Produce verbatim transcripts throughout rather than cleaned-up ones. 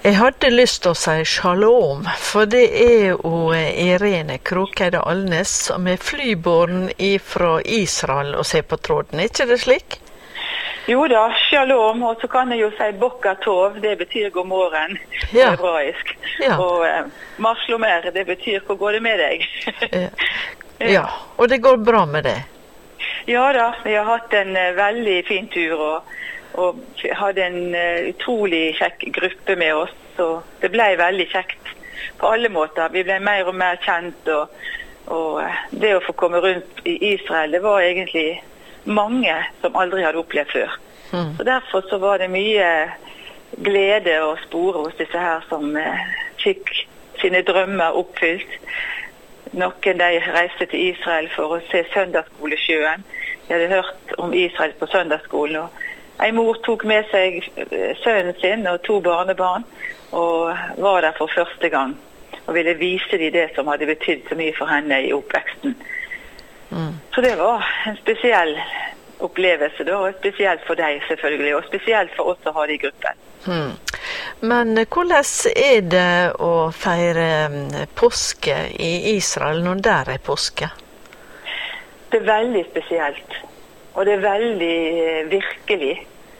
Jeg hadde lyst til å si shalom, for det er jo Irene Krokeide Alnes som er flyborn fra Israel og ser på tråden, er ikke det slik? Jo da, shalom, og så kan jeg jo si bokka tov, det betyr god morgen på Ja. hebraisk. Ja. Og eh, marslomer, det betyr hvor går det med deg? Ja. Ja, og det går bra med det. Ja da, vi har hatt en eh, veldig fin tur, og, og hadde en eh, utrolig kjekk gruppe med oss, så det ble veldig kjekt på alle måter. Vi ble mer og mer kjent, og, og eh, det å få komme rundt i Israel, det var egentlig mange som aldri hadde opplevd før. Mm. Så derfor så var det mye glede og spore hos disse her som eh, fikk sine drømmer oppfylt. Noen de reiste til Israel for å se søndagsskolesjøen. De hadde hørt om Israel på søndagsskolen, og en mor tok med seg sønnen sin og to barnebarn, og var der for første gang, og ville vise dem det som hadde betydd så mye for henne i oppveksten. Mm. Så det var en spesiell opplevelse da, og spesielt for deg selvfølgelig, og spesielt for oss å ha det i gruppen. Mm. Men hvordan er det å feire påske i Israel når der er påske? Det er veldig spesielt, og det er veldig virkelig.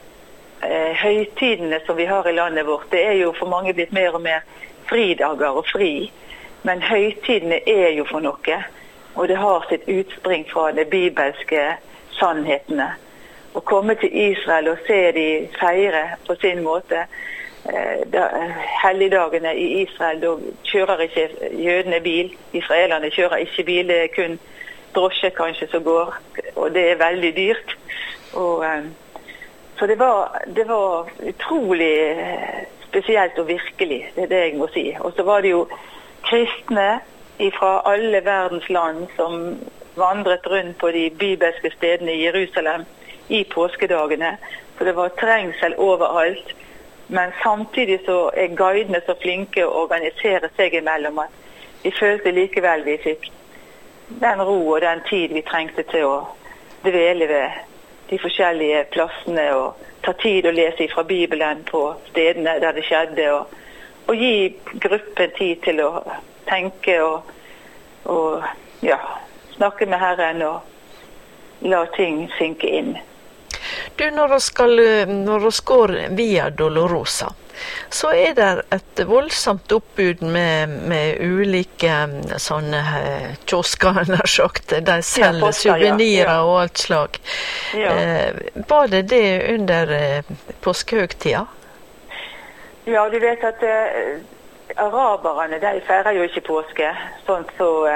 Eh, høytidene som vi har i landet vårt, det er jo for mange blitt mer og mer fridager og fri, men høytidene er jo for noe. Og det har sitt utspring fra de bibelske sannhetene. Å komme til Israel og se de feire på sin måte. Eh, da, helligdagene i Israel, da kjører ikke jødene bil. Israelerne kjører ikke bil, det er kun drosje kanskje som går. Og det er veldig dyrt. Og, eh, så det var, det var utrolig spesielt og virkelig, det er det jeg må si. Og så var det jo kristne fra alle verdens land som vandret rundt på de bibelske stedene i Jerusalem i påskedagene. Så det var trengsel overalt. Men samtidig så er guidene så flinke å organisere seg imellom at vi følte likevel vi fikk den ro og den tid vi trengte til å dvele ved de forskjellige plassene og ta tid å lese fra Bibelen på stedene der det skjedde, og, og gi gruppen tid til å tenke og, og ja, snakke med Herren og la ting synke inn. Du, når vi skal, når vi går via Dolorosa, så er det et voldsomt oppbud med, med ulike sånne kiosker, nær sagt. De selger ja, souvenirer ja, ja. Og alt slag. Ja. Eh, var det det under eh, påskehøgtida? Ja, du vet at eh, araberne, de feirer jo ikke påske, sånn som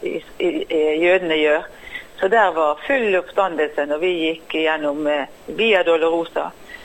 uh, jødene gjør. Så der var full oppstandelse når vi gikk gjennom uh, Via Dolorosa.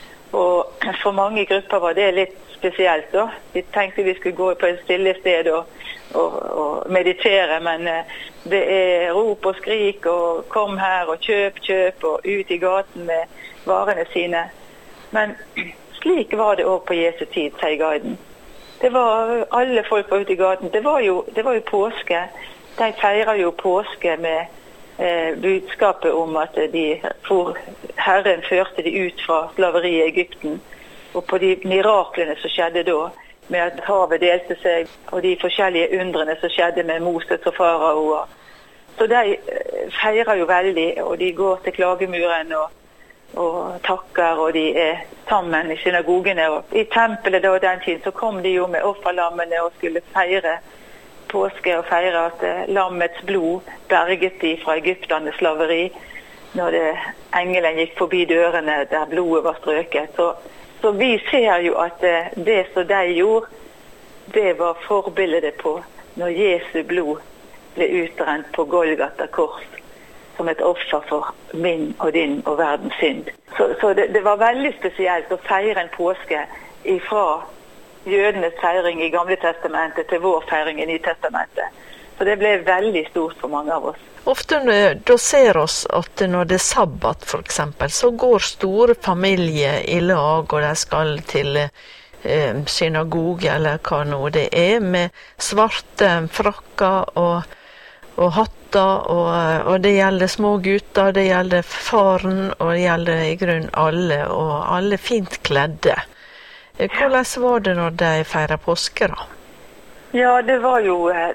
Og for mange grupper var det litt spesielt da. Vi tenkte vi skulle gå på et stille sted og, og, og meditere, men uh, det er rop og skrik og kom her og kjøp, kjøp og ut i gaten med varene sine. Men slik var det også på Jesu tid, sier guiden. Det var alle folk var ute i gaten. Det var jo, det var jo påske. De feirer jo påske med eh, budskapet om at de, for Herren førte de ut fra slaveri i Egypten. Og på de miraklene som skjedde da, med at havet delte seg, og de forskjellige undrene som skjedde med Moses og farao. Så de eh, feirer jo veldig, og de går til klagemuren og og takker, og de er sammen i synagogene. Og i tempelet da den tiden så kom de jo med offerlammene og skulle feire påske og feire at eh, lammets blod berget de fra Egypternes slaveri når det, engelen gikk forbi dørene der blodet var strøket. Så, så vi ser jo at eh, det som de gjorde, det var forbildet på når Jesu blod ble utrent på Golgata kors, som et offer for min og din og verdens synd. Så, så det, det var veldig spesielt å feire en påske fra jødenes feiring i Gamle Testamentet til vår feiring i Nytestamentet. Så det ble veldig stort for mange av oss. Ofte da ser oss at når det er sabbat for eksempel, så går store familier i lag, og de skal til eh, synagoge eller hva nå det er, med svarte frakker og og hatter, og, og det gjelder små gutter, det gjelder faren, og det gjelder i grunn alle, og alle fint kledde. Hvordan var det når de feiret påske da? Ja, det var jo eh,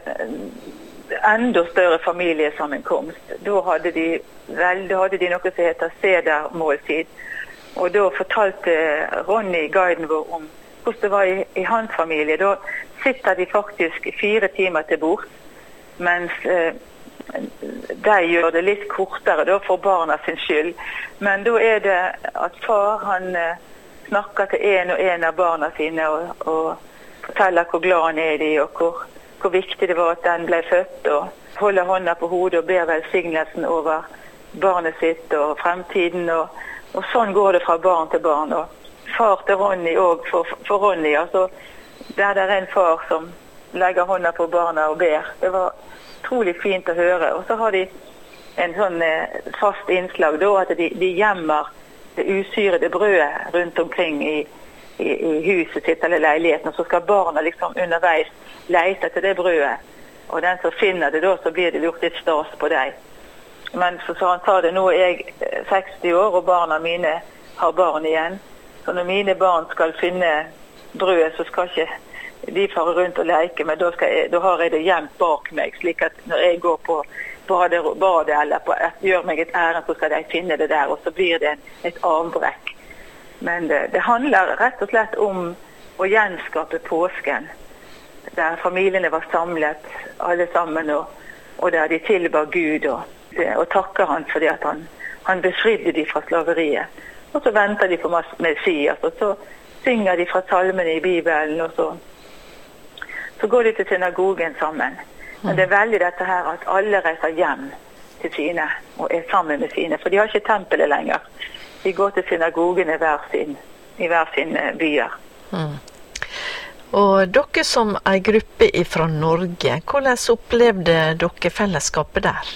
enda større familiesammenkomst. Da hadde de, vel, da hadde de noe som heter sedermåltid. Og da fortalte Ronny, guiden vår, om hvordan det var i, i hans familie. Da sitter de faktisk fire timer til bord, mens eh, de gjør det litt kortere da, for barna sin skyld. Men da er det at far han eh, snakker til en og en av barna sine og, og forteller hvor glad han er i dem, og hvor, hvor viktig det var at den ble født, og holder hånda på hodet og ber velsignelsen over barnet sitt og fremtiden. Og, og sånn går det fra barn til barn. Og far til Ronny og for, for Ronny, altså der det er en far som legger hånda på barna og ber. Det var utrolig fint å høre. Og så har de en sånn eh, fast innslag da, at de, de gjemmer det usyrede brødet rundt omkring i, i, i huset sitt eller leiligheten, og så skal barna liksom underveis lete etter det brødet. Og den som finner det da, så blir det gjort litt stas på deg. Men så, så han sa det, nå er jeg seksti år, og barna mine har barn igjen. Så når mine barn skal finne brødet, så skal ikke de farer rundt og leke, men da, skal jeg, da har jeg det gjemt bak meg, slik at når jeg går på badet, badet eller på, gjør meg et ærend, så skal de finne det der, og så blir det en, et avbrekk. Men det, det handler rett og slett om å gjenskape påsken, der familiene var samlet, alle sammen, og, og der de tilbar Gud, og, og takker han fordi at han, han befridde de fra slaveriet. Og så venter de på Messias, og så synger de fra salmene i Bibelen, og så Så går de til synagogen sammen. Men det er veldig dette her at alle reiser hjem til sine og er sammen med sine. For de har ikke tempelet lenger. De går til synagogene hver sin, i hver sin byer. Mm. Og dere som en gruppe fra Norge, hvordan opplevde dere fellesskapet der?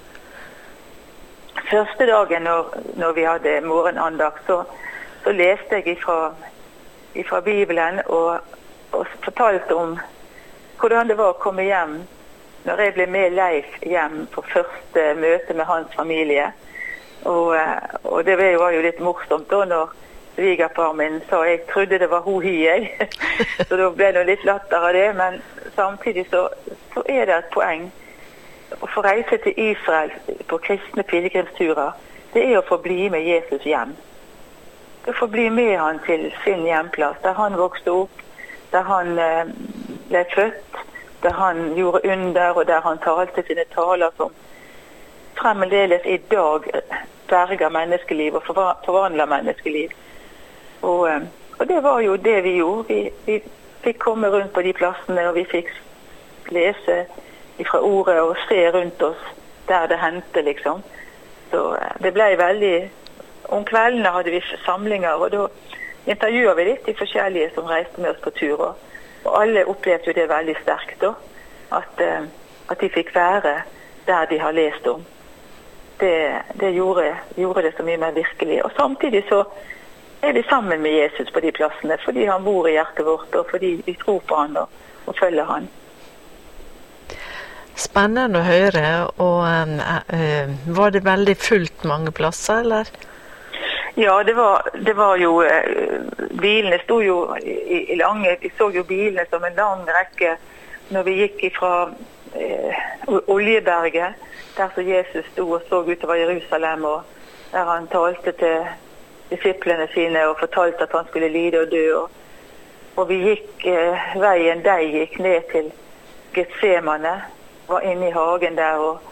Første dagen når, når vi hadde morgenandakt, så, så leste jeg ifra, ifra Bibelen og, og fortalte om hvordan det var å komme hjem når jeg ble med Leif hjem på første møte med hans familie. Og, og det var jo litt morsomt da når svigerfar min sa jeg trodde det var ho hi jeg. Så da ble det litt latter av det, men samtidig så, så er det et poeng. Å få reise til Israel på kristne pilegrimsturer, det er å få bli med Jesus hjem. Å få bli med han til sin hjemplass, der han vokste opp, der han eh, ble født, der han gjorde under, og der han talte sine taler som fremdeles i dag berger menneskeliv og forvandler menneskeliv. Og, eh, og det var jo det vi gjorde. Vi, vi fikk komme rundt på de plassene, og vi fikk lese fra ordet og se rundt oss der det hendte, liksom. Så eh, det ble veldig... Om kveldene hadde vi samlinger, og da intervjuer vi litt de forskjellige som reiste med oss på tur, og, og alle opplevde jo det veldig sterkt da, at, uh, at de fikk være der de har lest om. Det, det gjorde, gjorde det så mye mer virkelig. Og samtidig så er vi sammen med Jesus på de plassene, fordi han bor i hjertet vårt, og fordi vi tror på han og, og følger han. Spennende å høre, og uh, uh, var det veldig fullt mange plasser, eller? Ja, det var, det var jo, eh, bilene stod jo i, i lange, vi så jo bilene som en lang rekke når vi gikk fra eh, Oljeberget, der så Jesus stod og så utover Jerusalem, og der han talte til disiplene sine og fortalte at han skulle lide og dø. Og, og vi gikk eh, veien, de gikk ned til Getsemane, var inne i hagen der, og,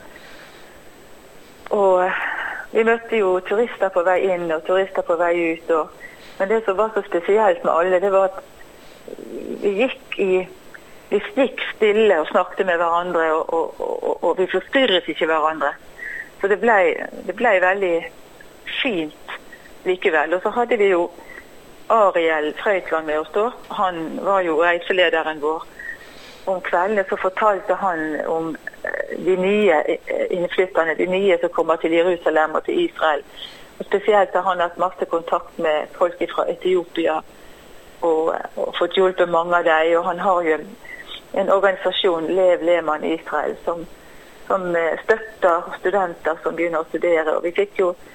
og vi møtte jo turister på vei inn og turister på vei ut, og, men det som var så spesielt med alle, det var at vi gikk i, vi gikk stille og snakket med hverandre, og, og, og, og vi forstyrret ikke hverandre. Så det ble, det ble veldig fint likevel. Og så hadde vi jo Ariel Frøytland med oss da. Han var jo reiselederen vår. Om kveldene så fortalte han om de nye innflytterne, de nye som kommer til Jerusalem og til Israel. Og spesielt har han hatt masse kontakt med folk fra Etiopia og, og fått hjulpet mange av dem. Og han har jo en organisasjon, Lev Lehmann Israel, som, som støtter studenter som begynner å studere. Og vi fikk jo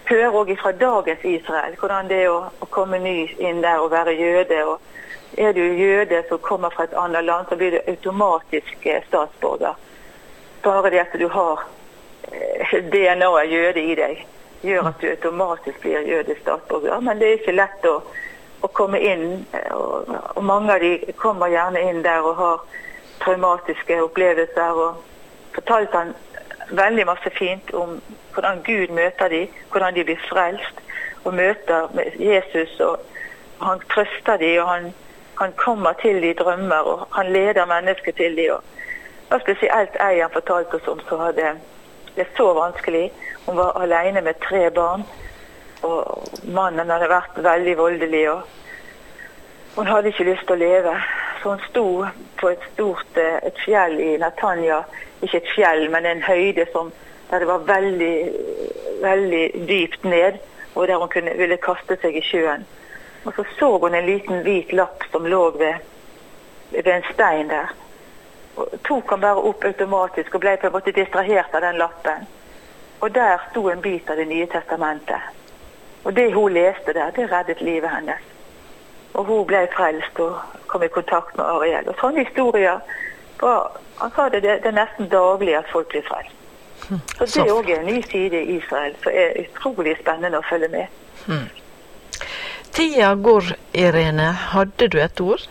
høre også fra dagens Israel, hvordan det er å, å komme ny inn der og være jøde. Og er du jøde som kommer fra et annet land, så blir du automatisk eh, statsborger. Bare det at du har eh, D N A jøde i deg, gjør at du automatisk blir jødisk statsborger. Men det er ikke lett å, å komme inn, og, og mange av de kommer gjerne inn der og har traumatiske opplevelser, og fortalte han veldig masse fint om hvordan Gud møter de, hvordan de blir frelst, og møter med Jesus, og han trøster de, og han, han kommer til de drømmer, og han leder mennesker til de. Og, og spesielt ei han fortalte oss om, så hadde det så vanskelig. Hun var alene med tre barn, og mannen hadde vært veldig voldelig, og hun hadde ikke lyst til å leve. Så hun sto på et stort et fjell i Netanya, ikke et fjell, men en høyde som, der det var veldig, veldig dypt ned, og der hun kunne, ville kaste seg i sjøen. Og så så hun en liten hvit lapp som lå ved, ved en stein der. Og tok han bare opp automatisk og ble på en måte distrahert av den lappen. Og der sto en bit av det nye testamentet. Og det hun leste der, det reddet livet hennes. Og hun ble frelst og kom i kontakt med Ariel. Og sånne historier, var, han sa det, det, det er nesten daglig at folk blir frelst. Så det er også en ny side i Israel, så er utrolig spennende å følge med. Hmm. Tida går, Irene. Hadde du et ord?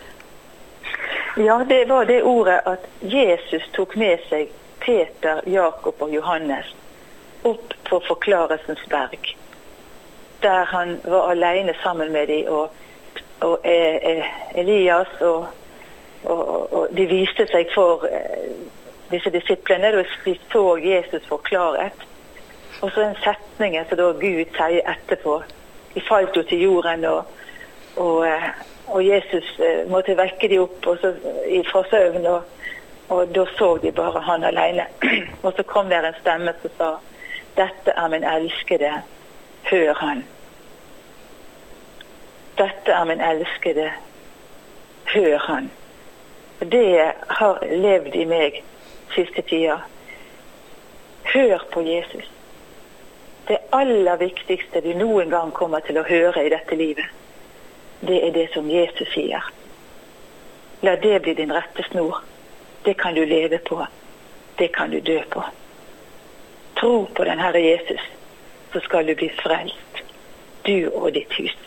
Ja, det var det ordet at Jesus tok med seg Peter, Jakob og Johannes opp på Forklarelsens berg, der han var alene sammen med dem, og, og eh, Elias, og, og, og de viste seg for eh, disse disiplene, og de så Jesus forklaret. Og så en setning som da Gud sier etterpå, de falt jo til jorden, og, og, og Jesus eh, måtte vekke dem opp og så, fra søvn, og, og da så de bare han alene. Og så kom der en stemme som sa, dette er min elskede, hør han. Dette er min elskede, hør han. Det har levd i meg siste tida. Hør på Jesus. Det aller viktigste du noen gang kommer til å høre i dette livet, det er det som Jesus sier. La det bli din rettesnor. Det kan du leve på. Det kan du dø på. Tro på den Herre Jesus, så skal du bli frelst, du og ditt hus.